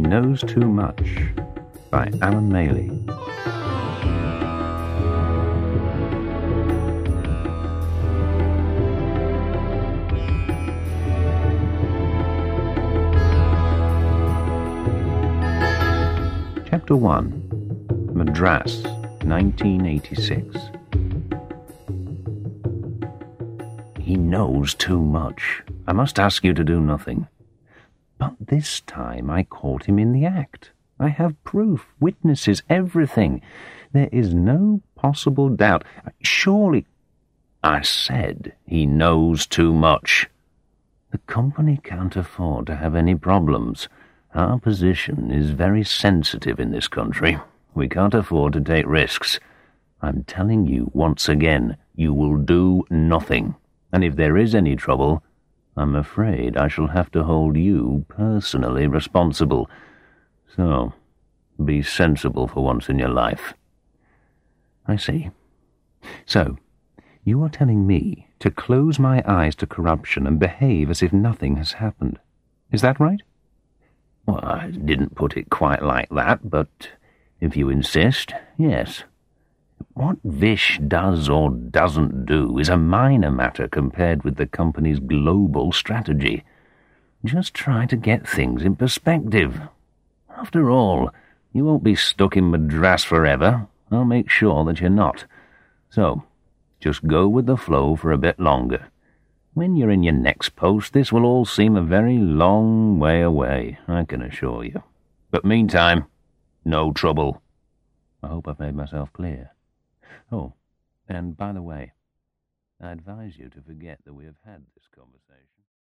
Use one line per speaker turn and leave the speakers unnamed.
Knows Too Much by Alan Maley. Chapter 1. Madras, 1986. He knows too much. I must ask you to do nothing. But this time I caught him in the act. I have proof, witnesses, everything. There is no possible doubt. Surely, I said he knows too much. The company can't afford to have any problems. Our position is very sensitive in this country. We can't afford to take risks. I'm telling you once again, you will do nothing. And if there is any trouble, I'm afraid I shall have to hold you personally responsible. So, be sensible for once in your life. I see. So, you are telling me to close my eyes to corruption and behave as if nothing has happened. Is that right? Well, I didn't put it quite like that, but if you insist, yes. What Vish does or doesn't do is a minor matter compared with the company's global strategy. Just try to get things in perspective. After all, you won't be stuck in Madras forever. I'll make sure that you're not. So, just go with the flow for a bit longer. When you're in your next post, this will all seem a very long way away, I can assure you. But meantime, no trouble. I hope I've made myself clear. Oh, and by the way, I advise you to forget that we have had this conversation.